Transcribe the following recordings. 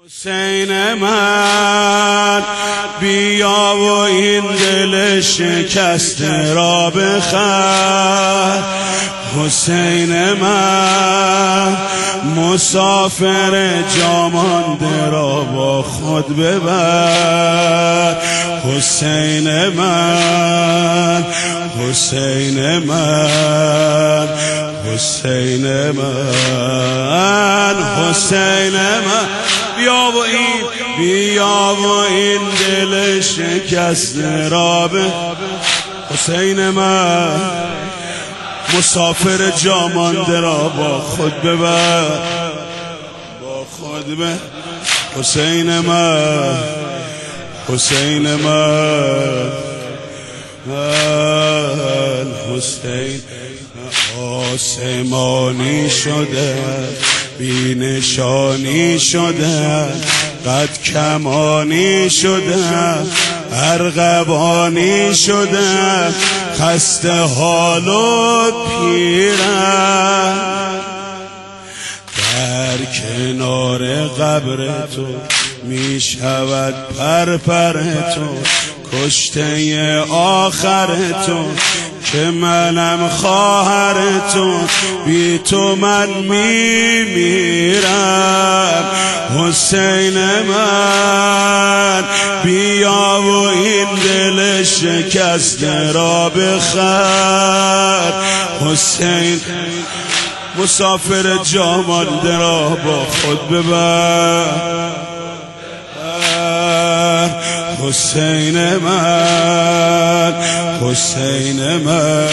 حسین من بیا و این دل شکسته را بخر. حسین من مسافر جا مانده را با خود ببر. حسین من حسین من حسین من حسین من بیا و این دل شکسته را به. حسین من مسافر جا مانده را با خود ببر، با خود ببر. حسین من حسین من حسین آسمانی شده بی نشانی شده، قد کمانی شده، ارغوانی شده، خسته حال و پیرم. در کنار قبر تو می شود پرپر تو، کشته آخر تو که منم خواهر تو، بی تو من می میرم. حسین من بیا و این دل شکسته را بخر. حسین مسافر جا مانده را با خود ببر. حسین من حسین من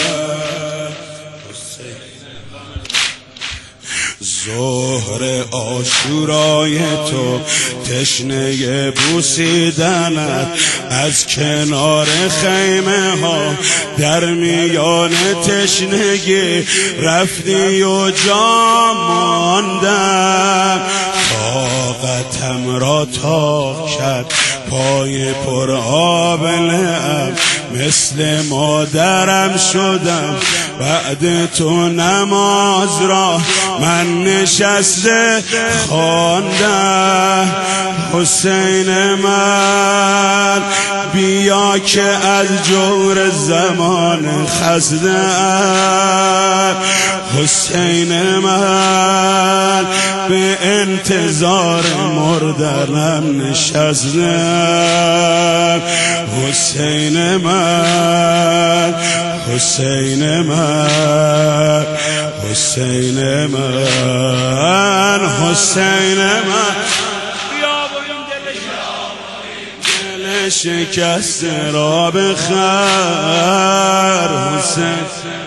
ظهر عاشورای تو تشنه بوسیدنت، از کنار خیمه ها در میان تشنگی رفتی و جا ماندم. طاقتم را تاق کرد پای پر آب لعب، مثل مادرم شدم بعد تو نماز را من نشسته خواندم. حسین من بیا که از جور زمان خسته‌ام. حسین من به انتظار مردنم نشستم. حسین من حسین من حسین من حسین من دل شکسته را بخر. حسین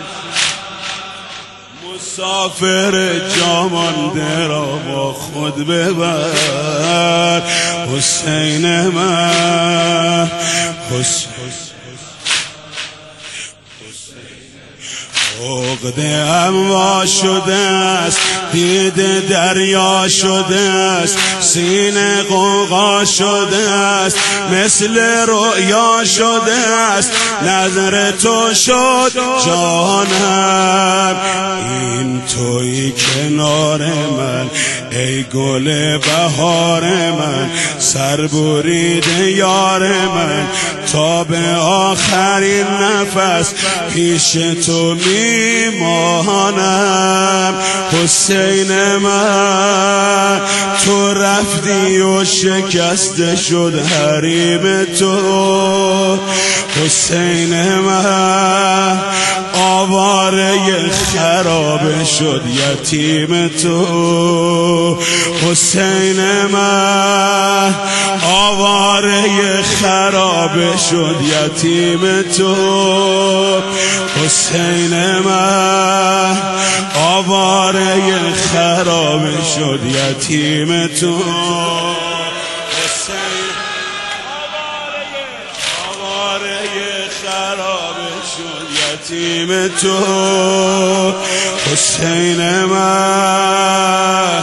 مسافر جا مانده را با خود ببر. حسین من عقده ام شده است، دیده دریا شده است، سینه غوغا شده است، مثل رؤیا شده است، نظر تو شد جانم. این تویی کنار من ای گل بهار من، سر بریده یار من تا به آخرین نفس پیش تو میمانم. حسین من تو رفتی و شکسته شد حریم تو. حسین من آواره خراب شد یتیم تو. حسین من آواره خراب شد یتیم تو. حسین من آواره خراب شد یتیم تو. حسین آواره خراب شد یتیم تو. حسین من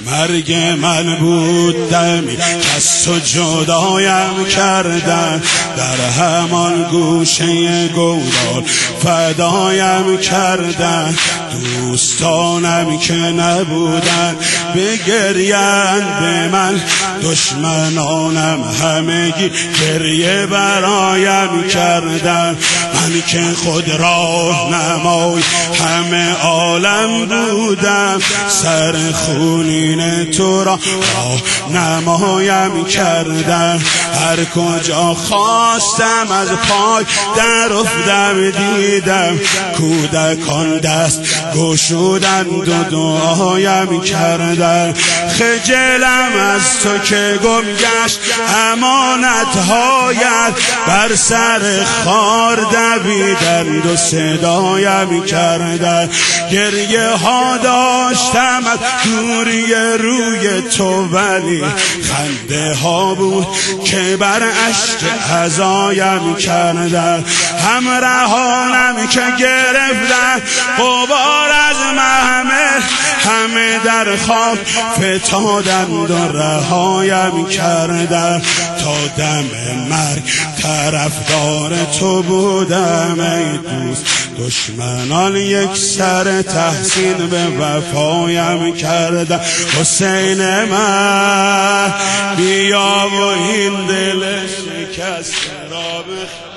مرگ من بود دمی کس تو جدایم کردن، در همان گوشه گودال فدایم کردن. دوستانم که نبودن بگریند به من، دشمنانم همگی گریه برایم کردن. من که خود راه نمای همه عالم بودم، سر خونین تو را نمایم کردن. هر کجا خواستم از پای در افتم دیدم، کودکان دست گشودند و دعایم کردن. خجلم از تو که گم گشت امانت‌هایت، بر سر خار دویدند و صدایم کردن. گریه ها داشتم از دوری روی تو، ولی خنده ها بود که بر اشک عزایم کردن. همراهانم که گرفتن غبار از محمل، همه در خاک فتادند و رهایم کردن. تا دم مرگ طرفدار تو بودم ای دوست، دشمنان یک سر تحسین به وفایم کردن. حسین من بیا و این دل شکسته را بخواه.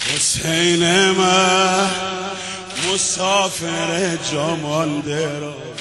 حسین من مسافر جا مانده را